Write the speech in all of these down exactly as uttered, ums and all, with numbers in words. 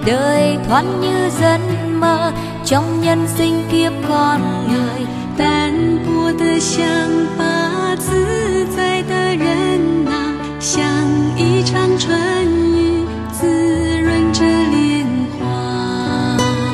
đời thoáng như giấc mơ trong nhân sinh kiếp con người。 淡泊的想法，自在的人啊，像一场春雨，滋润着莲花。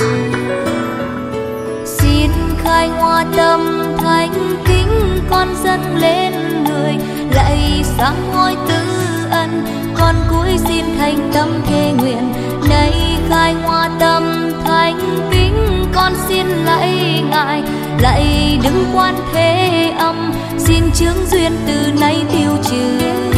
xin khai hoa tâm thánh kính con dâng lên người, lạy sáng ngôi tứ ân con cúi xin thành tâm thề nguyện. Nay khai hoa tâm thánh kính con xin lạy ngài, lạy đứng quan thế âm xin chướng duyên từ nay tiêu trừ.